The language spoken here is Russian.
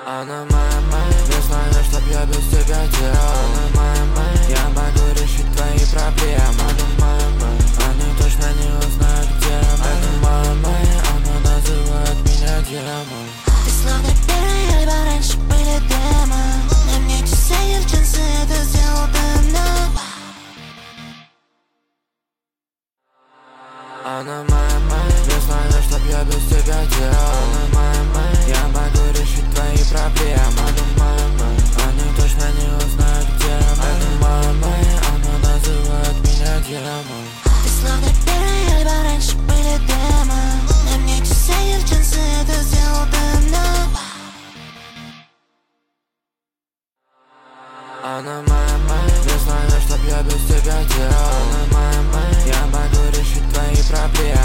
Она моя мэй, не знаю, чтоб я без тебя делал. Она моя мэй, я могу решить твои проблемы. Она моя мэй, они точно не узнают, где мы. Она моя мэй, она называет меня демон. Ты словно первый альбом, раньше были демо. На мне часы и джинсы, это сделал давно. Она моя мэй, не знаю, чтоб я без тебя делал. Она моя мэй, я могу решить твои проблемы. Она моя мэй, они точно не узнают, где мы. Она моя мэй, она называет меня демон. Ты словно первый альбом, раньше были демо. На мне часы и джинсы, это сделал давно. Она моя мэй, не знаю, чтоб я без тебя делал. Она моя мэй, я могу решить твои проблемы.